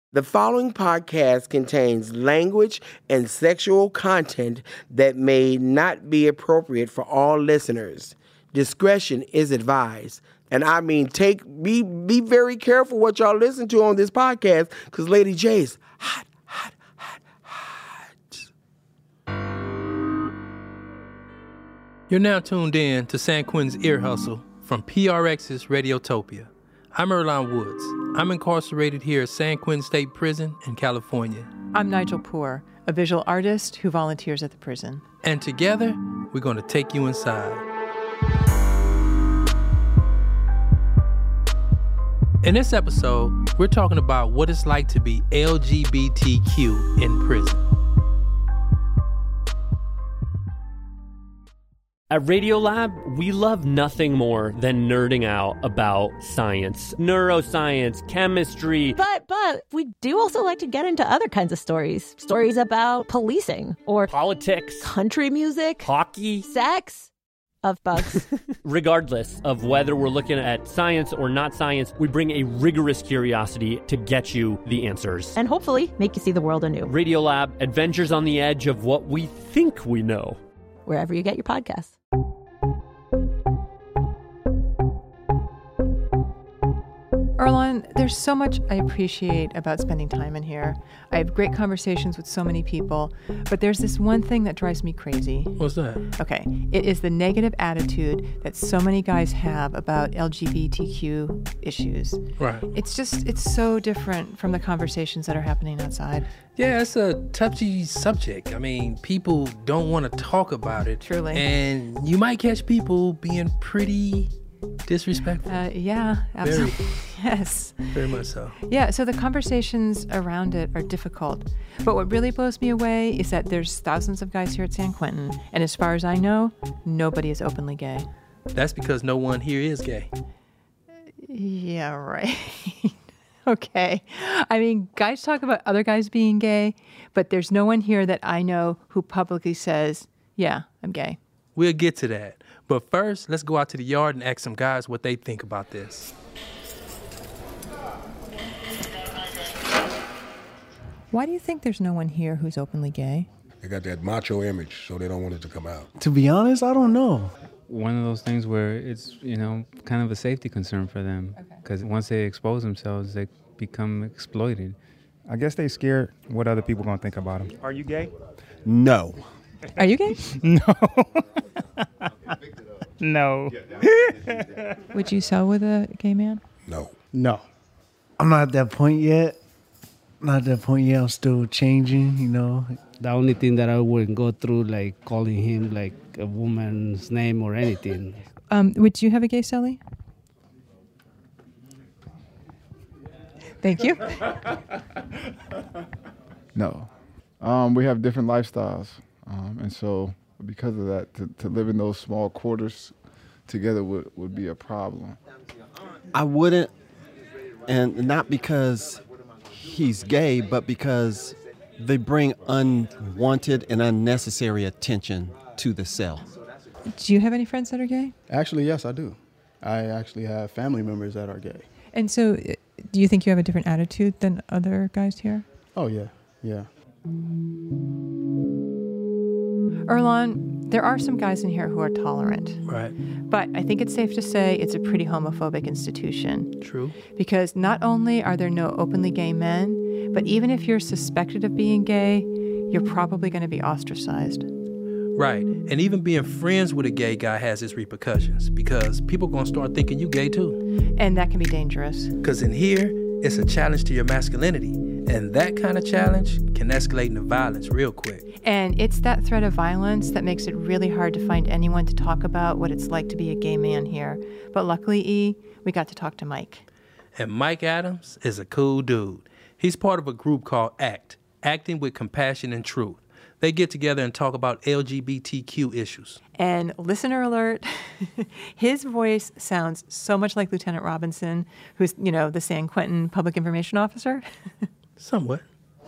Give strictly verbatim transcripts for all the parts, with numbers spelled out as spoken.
The following podcast contains language and sexual content that may not be appropriate for all listeners. Discretion is advised. And I mean, take be be very careful what y'all listen to on this podcast, because Lady J's hot, hot, hot, hot. You're now tuned in to San Quentin's Ear Hustle from P R X's Radiotopia. I'm Earlonne Woods. I'm incarcerated here at San Quentin State Prison in California. I'm Nigel Poor, a visual artist who volunteers at the prison. And together, we're going to take you inside. In this episode, we're talking about what it's like to be L G B T Q in prison. At Radiolab, we love nothing more than nerding out about science, neuroscience, chemistry. But, but, we do also like to get into other kinds of stories. Stories about policing or politics, country music, hockey, sex, of bugs. Regardless of whether we're looking at science or not science, we bring a rigorous curiosity to get you the answers. And hopefully make you see the world anew. Radiolab, adventures on the edge of what we think we know. Wherever you get your podcasts. Earlonne, there's so much I appreciate about spending time in here. I have great conversations with so many people, but there's this one thing that drives me crazy. What's that? Okay, it is the negative attitude that so many guys have about L G B T Q issues. Right. It's just, it's so different from the conversations that are happening outside. Yeah, it's a touchy subject. I mean, people don't want to talk about it. Truly. And you might catch people being pretty disrespectful. Uh, yeah, absolutely. Very. Yes. Very much so. Yeah, so the conversations around it are difficult. But what really blows me away is that there's thousands of guys here at San Quentin, and as far as I know, nobody is openly gay. That's because no one here is gay. Yeah, right. Okay. I mean, guys talk about other guys being gay, but there's no one here that I know who publicly says, yeah, I'm gay. We'll get to that. But first, let's go out to the yard and ask some guys what they think about this. Why do you think there's no one here who's openly gay? They got that macho image, so they don't want it to come out. To be honest, I don't know. One of those things where it's, you know, kind of a safety concern for them. Because okay. Once they expose themselves, they become exploited. I guess they scared what other people gonna think about them. Are you gay? No. Are you gay? No. No. Would you sell with a gay man? No. No. I'm not at that point yet. Not at that point yet. I'm still changing, you know. The only thing that I wouldn't go through, like calling him like a woman's name or anything. Um, would you have a gay celly? Thank you. No. Um, we have different lifestyles. Um, and so because of that, to, to live in those small quarters together would, would be a problem. I wouldn't, and not because he's gay, but because they bring unwanted and unnecessary attention to the cell. Do you have any friends that are gay? Actually, yes, I do. I actually have family members that are gay. And so do you think you have a different attitude than other guys here? Oh, yeah, yeah. Earlonne, there are some guys in here who are tolerant. Right. But I think it's safe to say it's a pretty homophobic institution. True. Because not only are there no openly gay men, but even if you're suspected of being gay, you're probably going to be ostracized. Right. And even being friends with a gay guy has its repercussions because people are going to start thinking you gay too. And that can be dangerous. Because in here, it's a challenge to your masculinity. And that kind of challenge can escalate into violence real quick. And it's that threat of violence that makes it really hard to find anyone to talk about what it's like to be a gay man here. But luckily, E, we got to talk to Mike. And Mike Adams is a cool dude. He's part of a group called ACT, Acting with Compassion and Truth. They get together and talk about L G B T Q issues. And listener alert, his voice sounds so much like Lieutenant Robinson, who's, you know, the San Quentin Public Information Officer. Somewhat.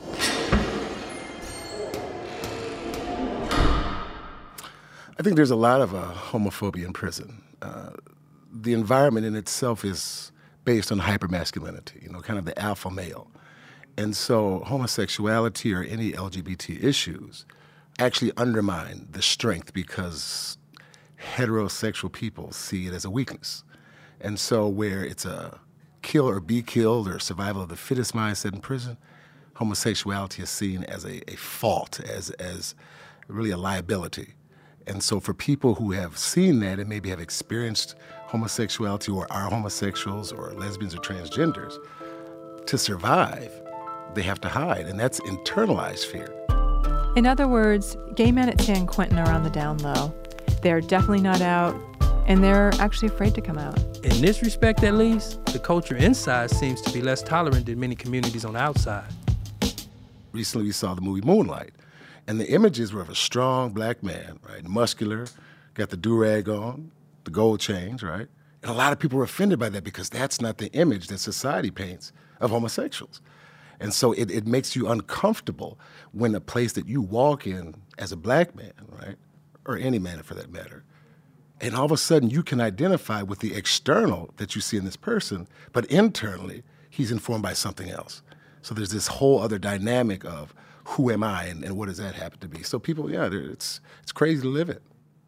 I think there's a lot of uh, homophobia in prison. Uh, the environment in itself is based on hypermasculinity, you know, kind of the alpha male. And so homosexuality or any L G B T issues actually undermine the strength because heterosexual people see it as a weakness. And so where it's a kill or be killed or survival of the fittest mindset in prison, homosexuality is seen as a, a fault, as, as really a liability. And so for people who have seen that and maybe have experienced homosexuality or are homosexuals or lesbians or transgenders, to survive, they have to hide, and that's internalized fear. In other words, gay men at San Quentin are on the down low. They're definitely not out, and they're actually afraid to come out. In this respect, at least, the culture inside seems to be less tolerant than many communities on the outside. Recently, we saw the movie Moonlight, and the images were of a strong black man, right, muscular, got the do-rag on, the gold chains, right? And a lot of people were offended by that because that's not the image that society paints of homosexuals. And so it, it makes you uncomfortable when a place that you walk in as a black man, right, or any man for that matter, and all of a sudden you can identify with the external that you see in this person, but internally he's informed by something else. So there's this whole other dynamic of who am I and, and what does that happen to be? So people, yeah, it's it's crazy to live it.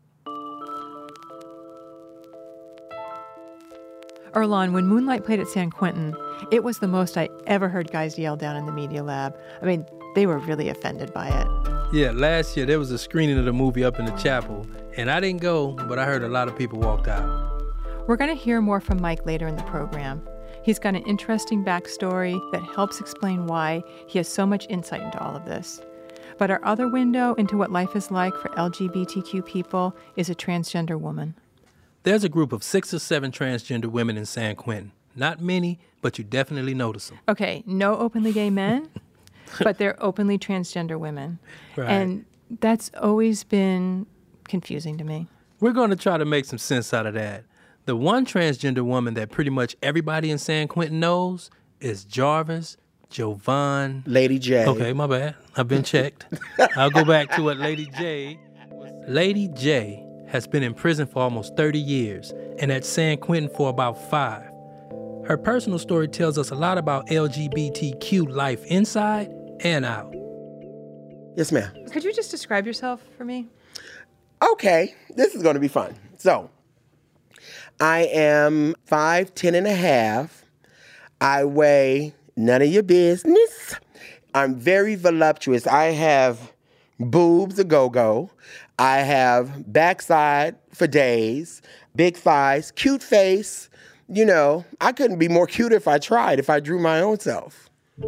Earlonne, when Moonlight played at San Quentin, it was the most I ever heard guys yell down in the media lab. I mean, they were really offended by it. Yeah, last year there was a screening of the movie up in the chapel, and I didn't go, but I heard a lot of people walked out. We're going to hear more from Mike later in the program. He's got an interesting backstory that helps explain why he has so much insight into all of this. But our other window into what life is like for L G B T Q people is a transgender woman. There's a group of six or seven transgender women in San Quentin. Not many, but you definitely notice them. Okay, no openly gay men, but they're openly transgender women. Right. And that's always been confusing to me. We're going to try to make some sense out of that. The one transgender woman that pretty much everybody in San Quentin knows is Jarvis Jovan. Lady J. Okay, my bad. I've been checked. I'll go back to what Lady J. Lady J has been in prison for almost thirty years and at San Quentin for about five. Her personal story tells us a lot about L G B T Q life inside and out. Yes, ma'am. Could you just describe yourself for me? Okay, this is going to be fun. So, I am five ten and a half. I weigh none of your business. I'm very voluptuous. I have boobs a go-go. I have backside for days, big thighs, cute face. You know, I couldn't be more cute if I tried, if I drew my own self.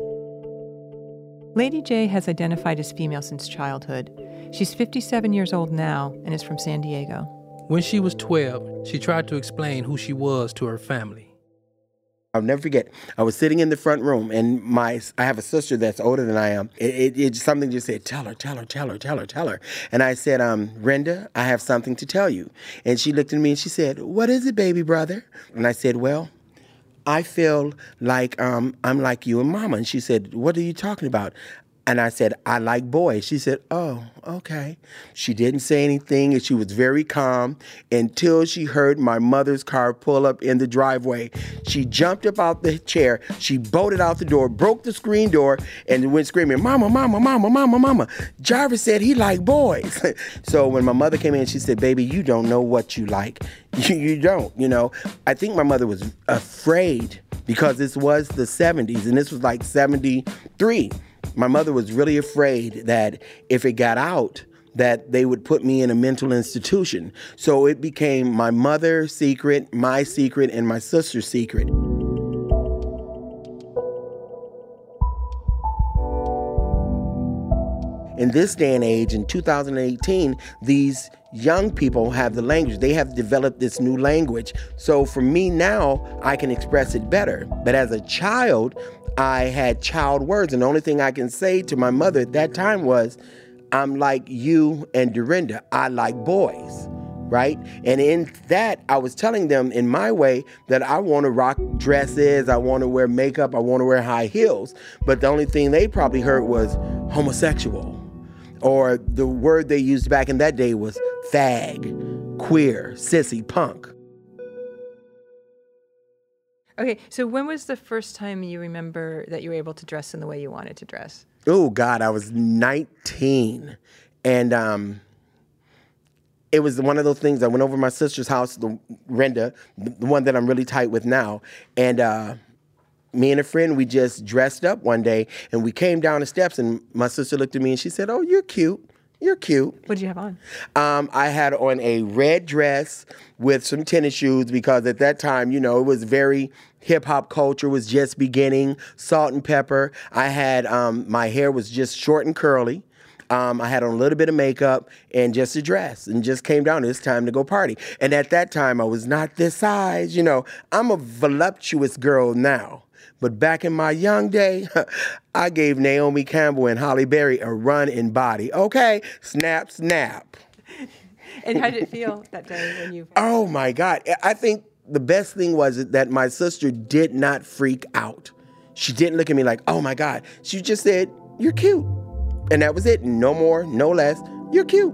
Lady J has identified as female since childhood. She's fifty-seven years old now and is from San Diego. When she was twelve, she tried to explain who she was to her family. I'll never forget. I was sitting in the front room, and my I have a sister that's older than I am. It, it, it something just said, "Tell her, tell her, tell her, tell her, tell her." And I said, "Um, Brenda, I have something to tell you." And she looked at me and she said, "What is it, baby brother?" And I said, "Well, I feel like um I'm like you and Mama." And she said, "What are you talking about?" And I said, "I like boys." She said, "Oh, okay." She didn't say anything, and she was very calm until she heard my mother's car pull up in the driveway. She jumped up out the chair. She bolted out the door, broke the screen door, and went screaming, "Mama, mama, mama, mama, mama. Jarvis said he liked boys." So when my mother came in, she said, "Baby, you don't know what you like. You, you don't, you know." I think my mother was afraid because this was the seventies, and this was like seventy-three. My mother was really afraid that if it got out, that they would put me in a mental institution. So it became my mother's secret, my secret, and my sister's secret. In this day and age, in two thousand eighteen, these young people have the language. They have developed this new language. So for me now, I can express it better. But as a child, I had child words, and the only thing I can say to my mother at that time was, "I'm like you and Dorinda. I like boys," right? And in that, I was telling them in my way that I want to rock dresses, I want to wear makeup, I want to wear high heels. But the only thing they probably heard was homosexual. Or the word they used back in that day was fag, queer, sissy, punk. Okay, so when was the first time you remember that you were able to dress in the way you wanted to dress? Oh, God, I was nineteen. And um, it was one of those things. I went over to my sister's house, the Renda, the one that I'm really tight with now. And uh, me and a friend, we just dressed up one day. And we came down the steps. And my sister looked at me and she said, oh, you're cute. You're cute. What did you have on? Um, I had on a red dress with some tennis shoes because at that time, you know, it was very hip-hop culture was just beginning, salt and pepper. I had, um, my hair was just short and curly. Um, I had on a little bit of makeup and just a dress and just came down. It's time to go party. And at that time, I was not this size. You know, I'm a voluptuous girl now. But back in my young day, I gave Naomi Campbell and Halle Berry a run in body. Okay, snap, snap. And how did it feel that day when you... Oh, my God. I think the best thing was that my sister did not freak out. She didn't look at me like, oh, my God. She just said, you're cute. And that was it. No more, no less. You're cute.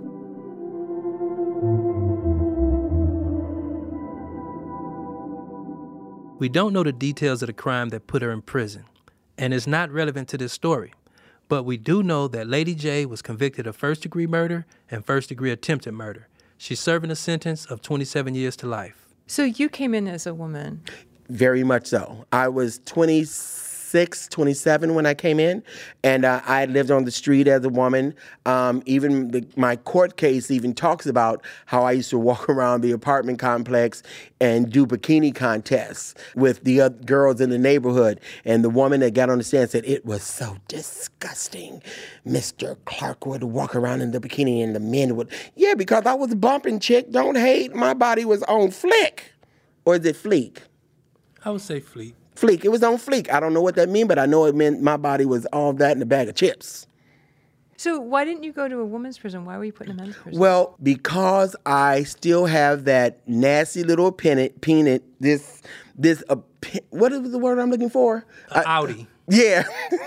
We don't know the details of the crime that put her in prison, and it's not relevant to this story. But we do know that Lady J was convicted of first-degree murder and first-degree attempted murder. She's serving a sentence of twenty-seven years to life. So you came in as a woman. Very much so. I was twenty-six, twenty-seven when I came in, and uh, I lived on the street as a woman. Um, even the, my court case even talks about how I used to walk around the apartment complex and do bikini contests with the other girls in the neighborhood. And the woman that got on the stand said, it was so disgusting. Mister Clark would walk around in the bikini and the men would, yeah, because I was bumping, chick, don't hate. My body was on flick. Or is it fleek? I would say fleek. Fleek. It was on fleek. I don't know what that means, but I know it meant my body was all that in a bag of chips. So why didn't you go to a woman's prison? Why were you put in a men's prison? Well, because I still have that nasty little peanut, peanut, this, this, uh, what is the word I'm looking for? Uh, Audi. Yeah.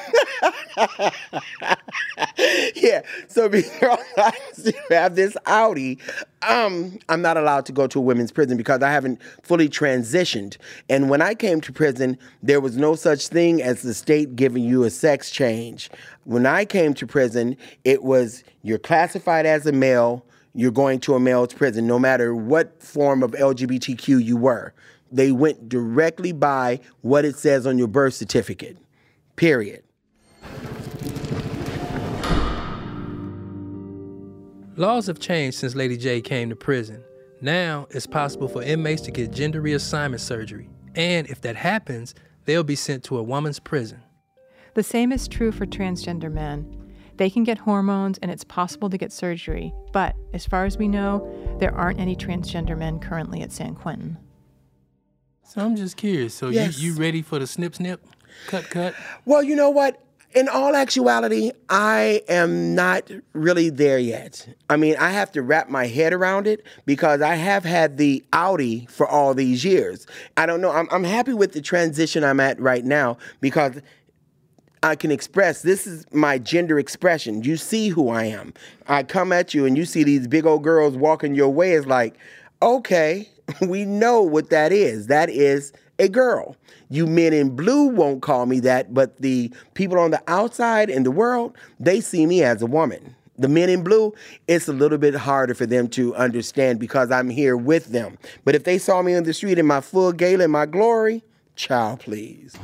Yeah. So because I still have this Audi, um, I'm not allowed to go to a women's prison because I haven't fully transitioned. And when I came to prison, there was no such thing as the state giving you a sex change. When I came to prison, it was you're classified as a male, you're going to a male's prison, no matter what form of L G B T Q you were. They went directly by what it says on your birth certificate. Period. Laws have changed since Lady J came to prison. Now, it's possible for inmates to get gender reassignment surgery. And if that happens, they'll be sent to a woman's prison. The same is true for transgender men. They can get hormones and it's possible to get surgery. But as far as we know, there aren't any transgender men currently at San Quentin. So I'm just curious. So Yes. you, you ready for the snip snip? Cut, cut. Well, you know what? In all actuality, I am not really there yet. I mean, I have to wrap my head around it because I have had the Audi for all these years. I don't know. I'm, I'm happy with the transition I'm at right now because I can express, this is my gender expression. You see who I am. I come at you and you see these big old girls walking your way. It's like, okay, we know what that is. That is a girl. You men in blue won't call me that, but the people on the outside in the world, they see me as a woman. The men in blue, it's a little bit harder for them to understand because I'm here with them. But if they saw me on the street in my full gala and my glory, child, please.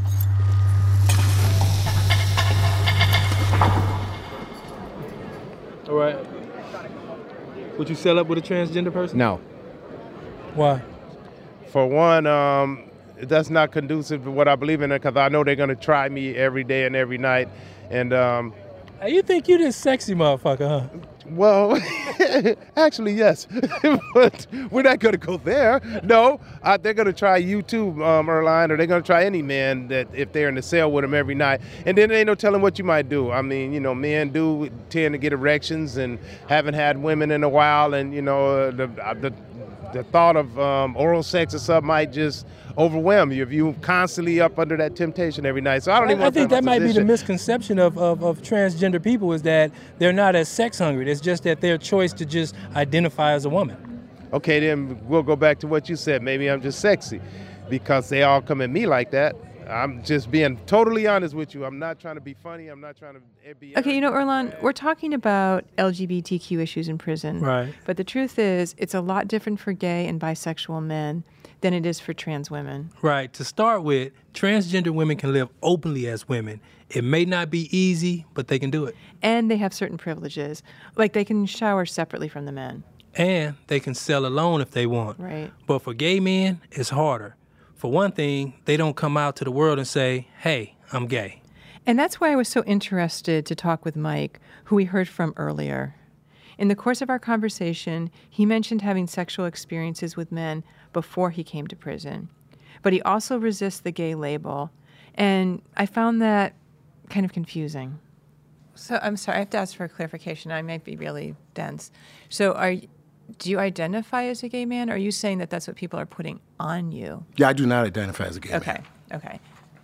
All right. Would you sell up with a transgender person? No. Why? For one, um, that's not conducive to what I believe in because I know they're going to try me every day and every night. And um, Hey, you think you this sexy motherfucker, huh? Well, actually, yes. But we're not going to go there. No, uh, they're going to try you too, um, Earline, or they're going to try any man that if they're in the cell with them every night. And then there ain't no telling what you might do. I mean, you know, men do tend to get erections and haven't had women in a while. And, you know, uh, the, uh, the, the thought of um, oral sex or something might just overwhelm you if you constantly up under that temptation every night. So I don't even I, I think that might be the misconception of, of, of transgender people is that they're not as sex hungry. It's just that their choice to just identify as a woman. Okay, then we'll go back to what you said. Maybe I'm just sexy. because they all come at me like that. I'm just being totally honest with you. I'm not trying to be funny. I'm not trying to be... Okay, you know, Earlonne, we're talking about L G B T Q issues in prison. Right. But the truth is, it's a lot different for gay and bisexual men than it is for trans women. Right. To start with, transgender women can live openly as women. It may not be easy, but they can do it. And they have certain privileges, like they can shower separately from the men. And they can sell alone if they want. Right. But for gay men, it's harder. For one thing, they don't come out to the world and say, hey, I'm gay. And that's why I was so interested to talk with Mike, who we heard from earlier. In the course of our conversation, he mentioned having sexual experiences with men before he came to prison. But he also resists the gay label. And I found that kind of confusing. So I'm sorry, I have to ask for a clarification. I might be really dense. So are do you identify as a gay man, or are you saying that that's what people are putting on you? Yeah, I do not identify as a gay okay. man. Okay,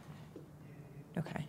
okay. Okay.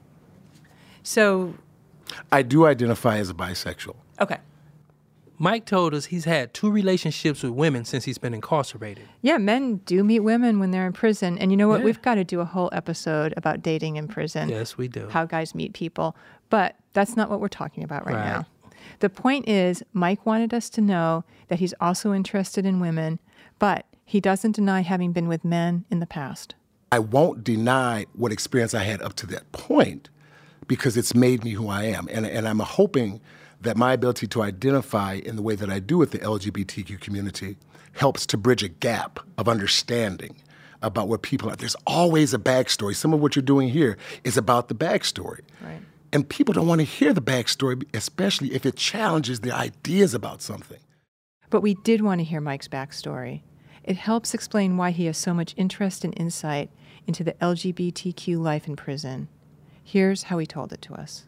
So... I do identify as a bisexual. Okay. Mike told us he's had two relationships with women since he's been incarcerated. Yeah, men do meet women when they're in prison. And you know what? Yeah. We've got to do a whole episode about dating in prison. Yes, we do. How guys meet people. But that's not what we're talking about right, Right. now. The point is, Mike wanted us to know that he's also interested in women, but he doesn't deny having been with men in the past. I won't deny what experience I had up to that point because it's made me who I am. And, and I'm hoping that my ability to identify in the way that I do with the L G B T Q community helps to bridge a gap of understanding about what people are. There's always a backstory. Some of what you're doing here is about the backstory. Right. And people don't want to hear the backstory, especially if it challenges their ideas about something. But we did want to hear Mike's backstory. It helps explain why he has so much interest and insight into the L G B T Q life in prison. Here's how he told it to us.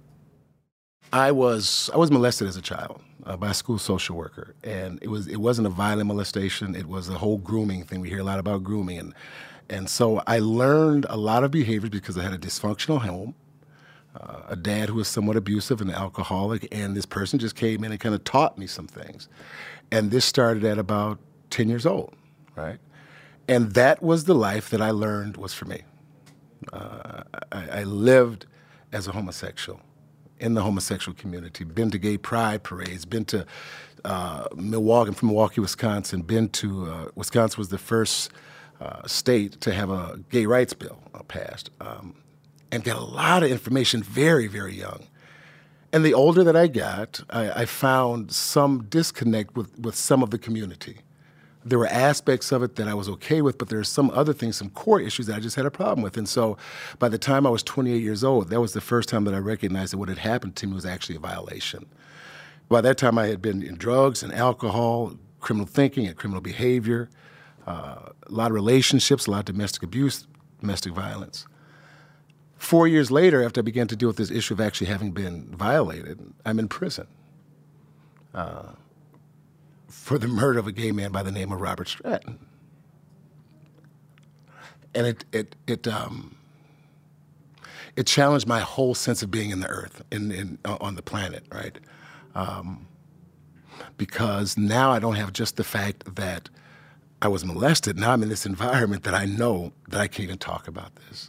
I was I was molested as a child uh, by a school social worker, and it was it wasn't a violent molestation. It was a whole grooming thing. We hear a lot about grooming, and and so I learned a lot of behaviors because I had a dysfunctional home, uh, a dad who was somewhat abusive and an alcoholic, and this person just came in and kind of taught me some things, and this started at about ten years old, right? And that was the life that I learned was for me. Uh, I, I lived as a homosexual in the homosexual community, been to gay pride parades, been to uh, Milwaukee, I'm from Milwaukee, Wisconsin, been to, uh, Wisconsin was the first uh, state to have a gay rights bill uh, passed, um, and got a lot of information very, very young. And the older that I got, I, I found some disconnect with, with some of the community. There were aspects of it that I was okay with, but there are some other things, some core issues that I just had a problem with. And so by the time I was twenty-eight years old, that was the first time that I recognized that what had happened to me was actually a violation. By that time, I had been in drugs and alcohol, criminal thinking and criminal behavior, uh, a lot of relationships, a lot of domestic abuse, domestic violence. Four years later, after I began to deal with this issue of actually having been violated, I'm in prison. Uh, for the murder of a gay man by the name of Robert Stratton. And it it it um it challenged my whole sense of being in the earth, in, in uh, on the planet, right? Um, because now I don't have just the fact that I was molested. Now I'm in this environment that I know that I can't even talk about this.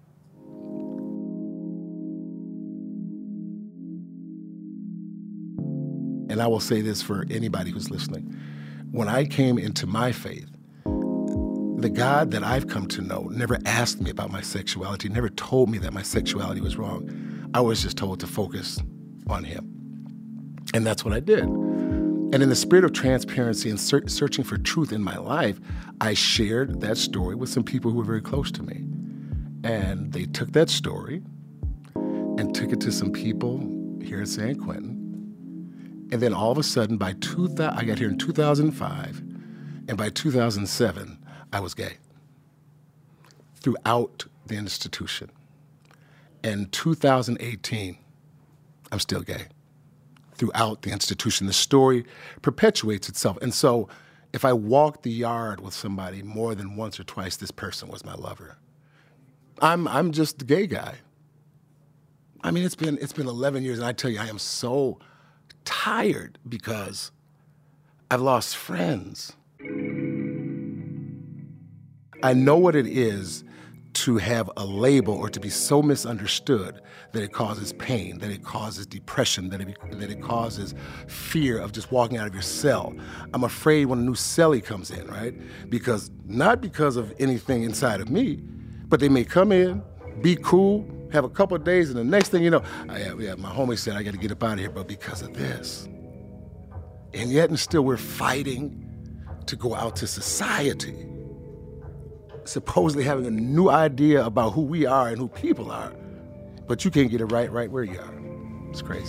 And I will say this for anybody who's listening. When I came into my faith, the God that I've come to know never asked me about my sexuality, never told me that my sexuality was wrong. I was just told to focus on him. And that's what I did. And in the spirit of transparency and ser- searching for truth in my life, I shared that story with some people who were very close to me. And they took that story and took it to some people here at San Quentin. And then all of a sudden, by two thousand, I got here in two thousand five, and by two thousand seven, I was gay throughout the institution. In two thousand eighteen, I'm still gay throughout the institution. The story perpetuates itself. And so if I walk the yard with somebody more than once or twice, this person was my lover. I'm I'm just the gay guy. I mean, it's been it's been eleven years, and I tell you, I am so tired because I've lost friends. I know what it is to have a label or to be so misunderstood that it causes pain, that it causes depression, that it, that it causes fear of just walking out of your cell. I'm afraid when a new cellie comes in, right? Because, not because of anything inside of me, but they may come in, be cool, have a couple of days, and the next thing you know, I, yeah, my homie said, I got to get up out of here, but because of this. And yet and still we're fighting to go out to society, supposedly having a new idea about who we are and who people are, but you can't get it right right where you are. It's crazy.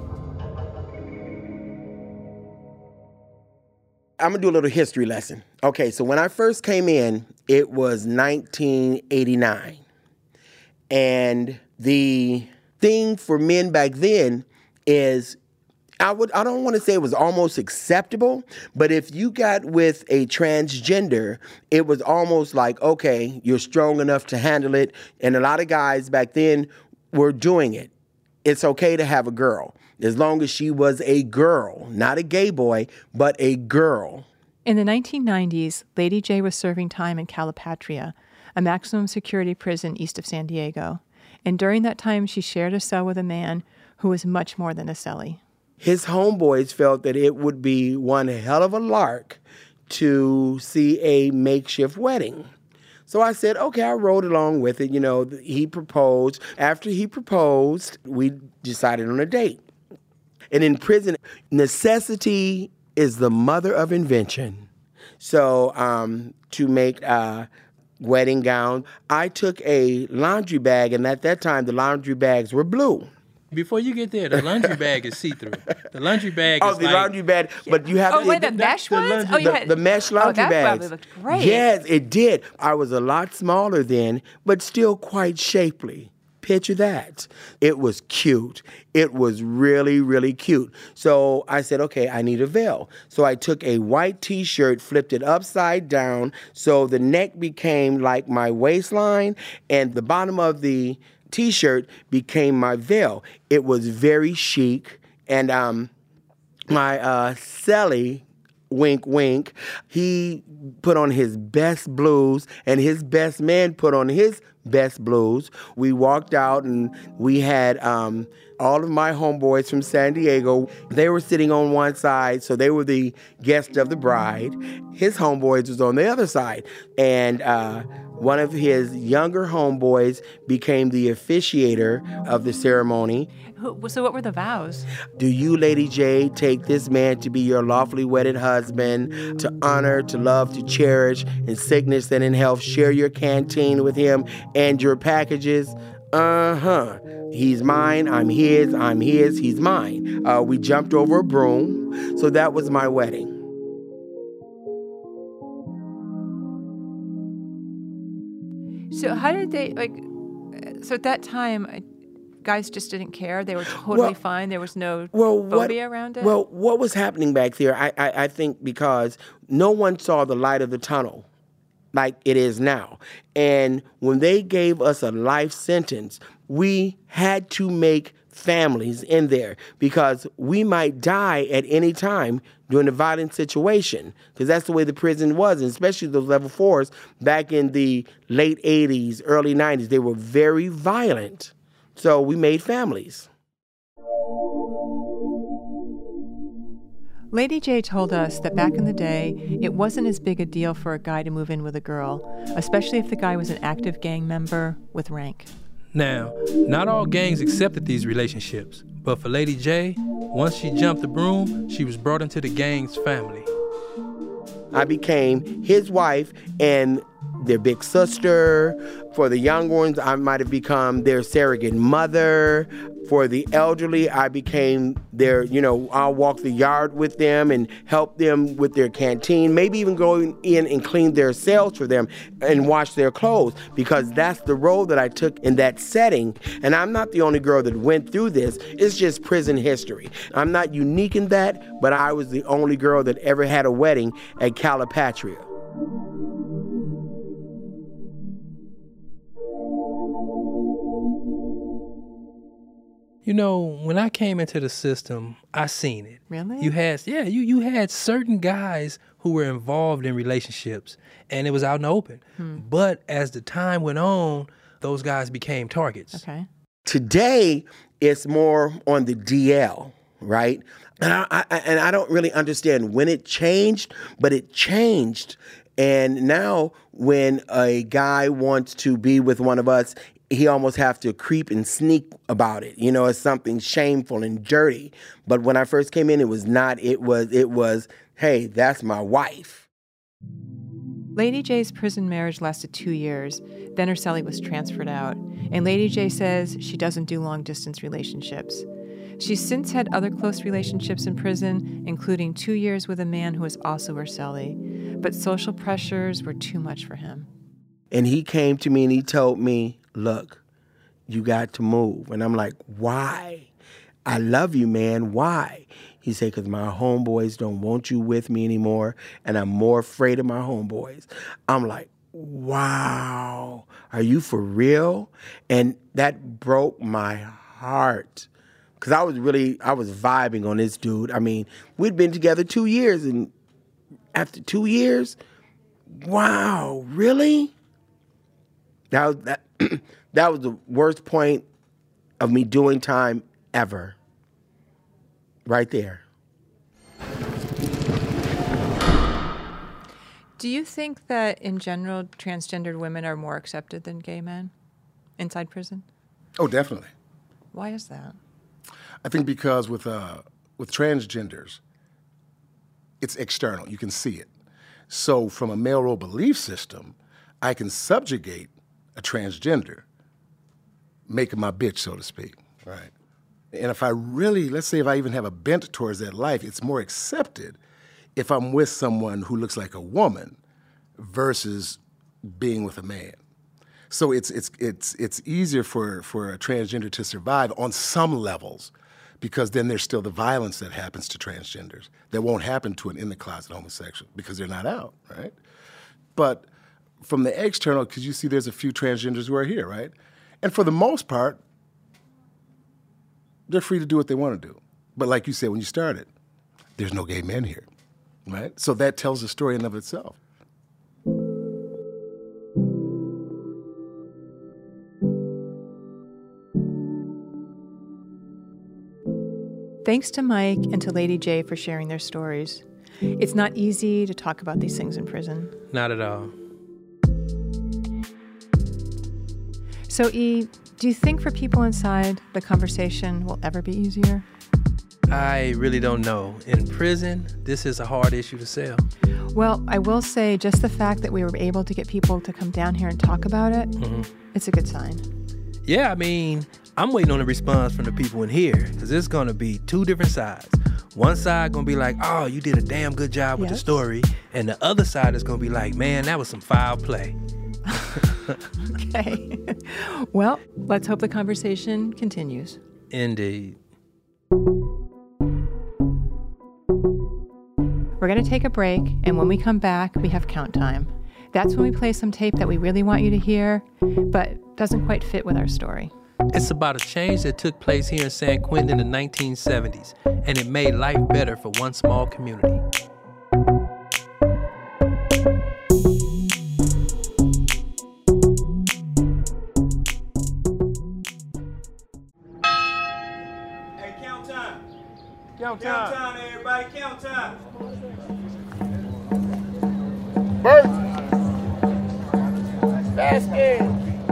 I'm gonna do a little history lesson. Okay, so when I first came in, it was nineteen eighty-nine. And the thing for men back then is, I would I don't want to say it was almost acceptable, but if you got with a transgender, it was almost like, okay, you're strong enough to handle it. And a lot of guys back then were doing it. It's okay to have a girl, as long as she was a girl, not a gay boy, but a girl. In the nineteen nineties, Lady J was serving time in Calipatria, a maximum security prison east of San Diego. And during that time, she shared a cell with a man who was much more than a cellie. His homeboys felt that it would be one hell of a lark to see a makeshift wedding. So I said, okay, I rode along with it. You know, he proposed. After he proposed, we decided on a date. And in prison, necessity is the mother of invention. So um, to make a wedding gown, I took a laundry bag, and at that time, the laundry bags were blue. Before you get there, the laundry bag is see-through. The laundry bag oh, is the like... laundry bag, but you have... Oh, to, wait, the it, mesh the, ones? laundry, Oh, you the, had... the mesh laundry oh, that bags. probably looked great. Yes, it did. I was a lot smaller then, but still quite shapely. Picture that. It was cute. It was really, really cute. So I said, okay, I need a veil. So I took a white T-shirt, flipped it upside down, so the neck became like my waistline, and the bottom of the T-shirt became my veil. It was very chic, and um, my uh, cellie, wink, wink, he put on his best blues, and his best man put on his best blues. We walked out, and we had um, all of my homeboys from San Diego. They were sitting on one side, so they were the guest of the bride. His homeboys was on the other side, and uh, one of his younger homeboys became the officiator of the ceremony. So what were the vows? Do you, Lady J, take this man to be your lawfully wedded husband, to honor, to love, to cherish, in sickness and in health, share your canteen with him and your packages? Uh-huh. He's mine, I'm his, I'm his, he's mine. Uh, we jumped over a broom, so that was my wedding. So how did they, like, so at that time, guys just didn't care? They were totally well, fine? There was no well, phobia what, around it? Well, what was happening back there, I, I, I think because no one saw the light of the tunnel like it is now. And when they gave us a life sentence, we had to make families in there because we might die at any time during a violent situation, because that's the way the prison was, and especially those level fours back in the late eighties, early nineties. They were very violent. So we made families. Lady J told us that back in the day, it wasn't as big a deal for a guy to move in with a girl, especially if the guy was an active gang member with rank. Now, not all gangs accepted these relationships, but for Lady J, once she jumped the broom, she was brought into the gang's family. I became his wife and their big sister. For the young ones, I might have become their surrogate mother. For the elderly, I became their, you know, I'll walk the yard with them and help them with their canteen, maybe even go in and clean their cells for them and wash their clothes, because that's the role that I took in that setting. And I'm not the only girl that went through this. It's just prison history. I'm not unique in that, but I was the only girl that ever had a wedding at Calipatria. You You know, when I came into the system, I seen it. Really? You had, yeah, you, you had certain guys who were involved in relationships, and it was out in the open. Hmm. But as the time went on, those guys became targets. Okay. Today, it's more on the D L, right? And I, I, and I don't really understand when it changed, but it changed. And now when a guy wants to be with one of us, he almost have to creep and sneak about it. You know, it's something shameful and dirty. But when I first came in, it was not. It was, it was, hey, that's my wife. Lady J's prison marriage lasted two years. Then her cellie was transferred out. And Lady J says she doesn't do long-distance relationships. She's since had other close relationships in prison, including two years with a man who was also her cellie. But social pressures were too much for him. And he came to me and he told me, look, you got to move. And I'm like, why? I love you, man. Why? He said, because my homeboys don't want you with me anymore, and I'm more afraid of my homeboys. I'm like, wow, are you for real? And that broke my heart. Because I was really, I was vibing on this dude. I mean, we'd been together two years, and after two years, wow, really? That was, that, that was the worst point of me doing time ever. Right there. Do you think that, in general, transgendered women are more accepted than gay men inside prison? Oh, definitely. Why is that? I think because with uh, with transgenders, it's external. You can see it. So from a male role belief system, I can subjugate a transgender, make him my bitch, so to speak. Right. And if I really, let's say if I even have a bent towards that life, it's more accepted if I'm with someone who looks like a woman versus being with a man. So it's it's it's it's easier for, for a transgender to survive on some levels, because then there's still the violence that happens to transgenders that won't happen to an in-the-closet homosexual because they're not out, right? But from the external, because you see there's a few transgenders who are here, right? And for the most part, they're free to do what they want to do. But like you said when you started, there's no gay men here, right? So that tells a story in and of itself. Thanks to Mike and to Lady J for sharing their stories. It's not easy to talk about these things in prison. Not at all. So, E, do you think for people inside, the conversation will ever be easier? I really don't know. In prison, this is a hard issue to sell. Well, I will say just the fact that we were able to get people to come down here and talk about it, mm-hmm. It's a good sign. Yeah, I mean, I'm waiting on a response from the people in here, because it's going to be two different sides. One side going to be like, oh, you did a damn good job with yes. the story. And the other side is going to be like, man, that was some foul play. Okay. Well, let's hope the conversation continues. Indeed. We're going to take a break, and when we come back, we have count time. That's when we play some tape that we really want you to hear, but doesn't quite fit with our story. It's about a change that took place here in San Quentin in the nineteen seventies, and it made life better for one small community. Hey, count time. Count time. Count time, everybody. Count time. Bert. Basket.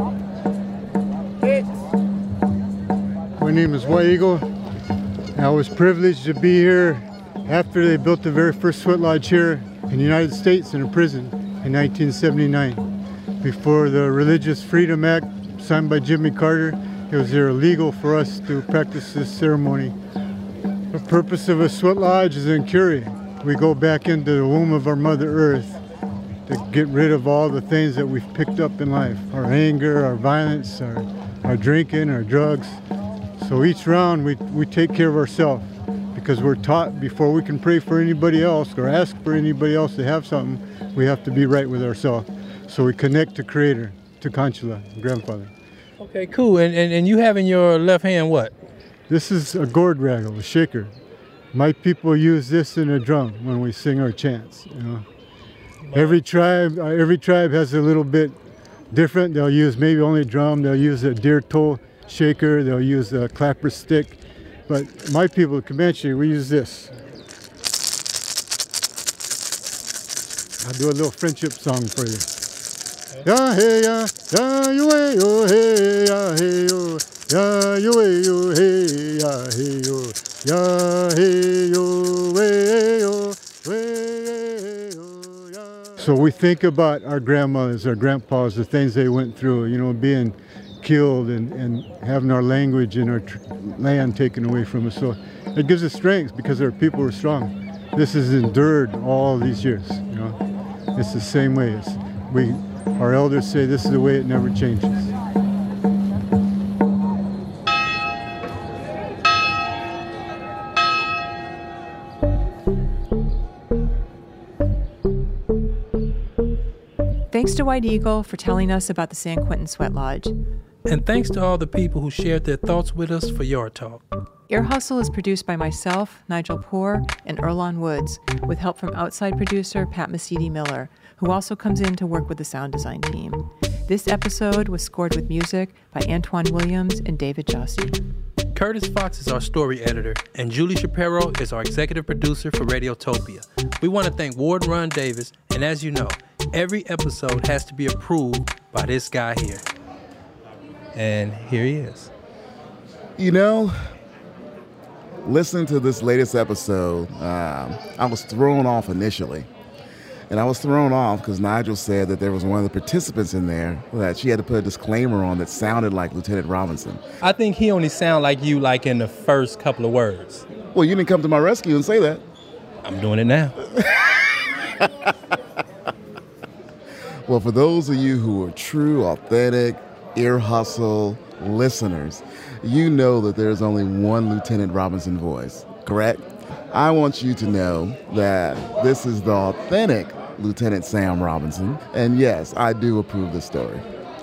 Hit. My name is White Eagle. And I was privileged to be here after they built the very first sweat lodge here in the United States in a prison in nineteen seventy-nine. Before the Religious Freedom Act signed by Jimmy Carter, it was illegal for us to practice this ceremony. The purpose of a sweat lodge is in Curie. We go back into the womb of our Mother Earth to get rid of all the things that we've picked up in life. Our anger, our violence, our, our drinking, our drugs. So each round we, we take care of ourselves, because we're taught before we can pray for anybody else or ask for anybody else to have something, we have to be right with ourselves. So we connect to Creator, to Conchula, grandfather. Okay, cool. And, and and you have in your left hand what? This is a gourd rattle, a shaker. My people use this in a drum when we sing our chants. You know, every tribe, uh, every tribe has a little bit different. They'll use maybe only a drum. They'll use a deer toe shaker. They'll use a clapper stick. But my people, Comanche, we use this. I'll do a little friendship song for you. Ya hey ya, ya you hey yo hey ya hey yo, ya you hey yo hey ya hey yo, ya hey yo hey yo, hey yo ya. So we think about our grandmothers, our grandpas, the things they went through, you know, being killed and, and having our language and our tr- land taken away from us. So it gives us strength because our people are strong. This has endured all these years, you know. It's the same way. It's, we, our elders say this is the way, it never changes. Thanks to White Eagle for telling us about the San Quentin Sweat Lodge. And thanks to all the people who shared their thoughts with us for Yard Talk. Ear Hustle is produced by myself, Nigel Poor, and Earlonne Woods, with help from outside producer Pat Mesiti-Miller, who also comes in to work with the sound design team. This episode was scored with music by Antoine Williams and David Jossi. Curtis Fox is our story editor, and Julie Shapiro is our executive producer for Radiotopia. We want to thank Ward Ron Davis, and as you know, every episode has to be approved by this guy here. And here he is. You know, listening to this latest episode, uh, I was thrown off initially. And I was thrown off because Nigel said that there was one of the participants in there that she had to put a disclaimer on that sounded like Lieutenant Robinson. I think he only sounded like you like in the first couple of words. Well, you didn't come to my rescue and say that. I'm doing it now. Well, for those of you who are true, authentic, Ear Hustle listeners, you know that there's only one Lieutenant Robinson voice, correct? I want you to know that this is the authentic Lieutenant Sam Robinson, and yes, I do approve the story.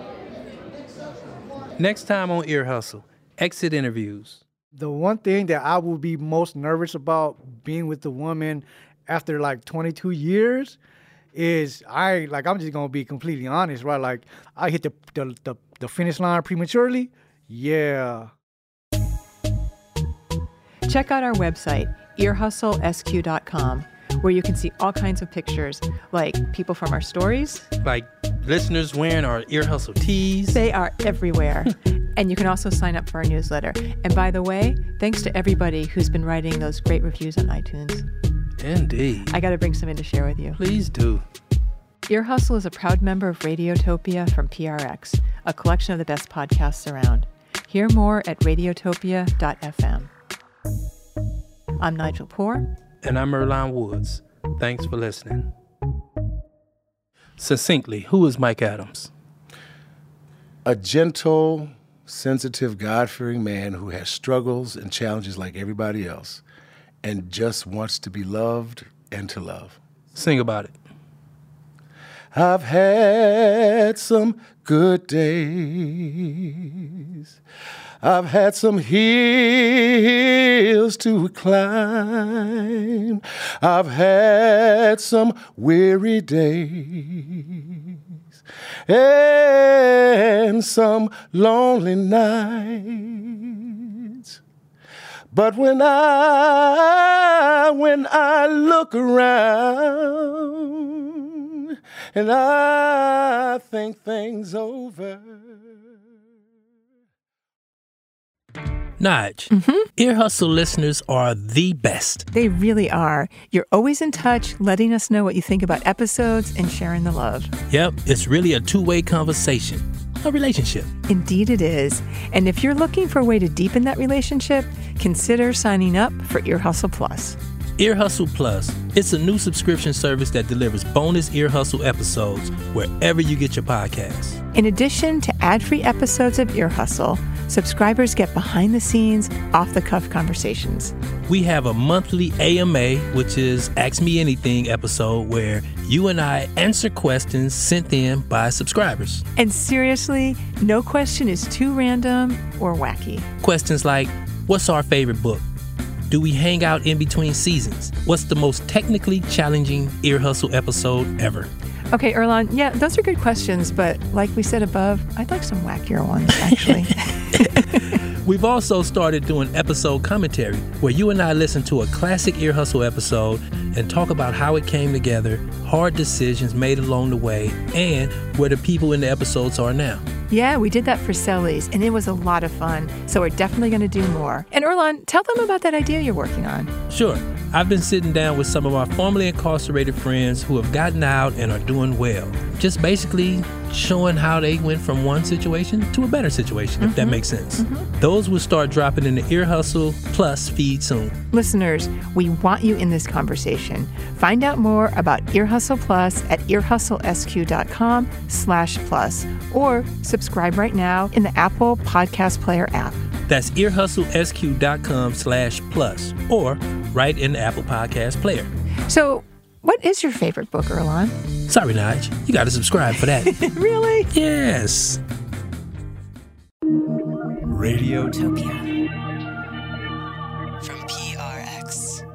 Next time on Ear Hustle, exit interviews. The one thing that I will be most nervous about being with the woman after like twenty-two years is I, like, I'm just going to be completely honest, right? Like, I hit the, the, the, the finish line prematurely. Yeah. Check out our website, ear hustle s q dot com, where you can see all kinds of pictures, like people from our stories. Like listeners wearing our Ear Hustle tees. They are everywhere. And you can also sign up for our newsletter. And by the way, thanks to everybody who's been writing those great reviews on iTunes. Indeed. I got to bring some in to share with you. Please do. Ear Hustle is a proud member of Radiotopia from P R X, a collection of the best podcasts around. Hear more at radiotopia dot f m. I'm Nigel Poor. And I'm Earlonne Woods. Thanks for listening. Succinctly, who is Mike Adams? A gentle, sensitive, God-fearing man who has struggles and challenges like everybody else and just wants to be loved and to love. Sing about it. I've had some good days. I've had some hills to climb. I've had some weary days and some lonely nights. But when I, when I look around and I think things over. Nige, mm-hmm. Ear Hustle listeners are the best. They really are. You're always in touch, letting us know what you think about episodes and sharing the love. Yep, it's really a two-way conversation, a relationship. Indeed it is. And if you're looking for a way to deepen that relationship, consider signing up for Ear Hustle Plus. Ear Hustle Plus. It's a new subscription service that delivers bonus Ear Hustle episodes wherever you get your podcasts. In addition to ad-free episodes of Ear Hustle, subscribers get behind-the-scenes, off-the-cuff conversations. We have a monthly A M A, which is Ask Me Anything episode, where you and I answer questions sent in by subscribers. And seriously, no question is too random or wacky. Questions like, What's our favorite book? Do we hang out in between seasons? What's the most technically challenging Ear Hustle episode ever? Okay, Earlonne, yeah, those are good questions, but like we said above, I'd like some wackier ones, actually. We've also started doing episode commentary, where you and I listen to a classic Ear Hustle episode and talk about how it came together, hard decisions made along the way, and where the people in the episodes are now. Yeah, we did that for Sellies, and it was a lot of fun, so we're definitely going to do more. And Earlonne, tell them about that idea you're working on. Sure. I've been sitting down with some of my formerly incarcerated friends who have gotten out and are doing well. Just basically showing how they went from one situation to a better situation, mm-hmm. if that makes sense. Mm-hmm. Those will start dropping in the Ear Hustle Plus feed soon. Listeners, we want you in this conversation. Find out more about Ear Hustle Plus at earhustlesq.com slash plus or subscribe right now in the Apple Podcast Player app. That's earhustlesq.com slash plus or right in the Apple Podcast Player. So, what is your favorite book, Earlonne? Sorry, Nige. You got to subscribe for that. Really? Yes. Radiotopia. From P R X.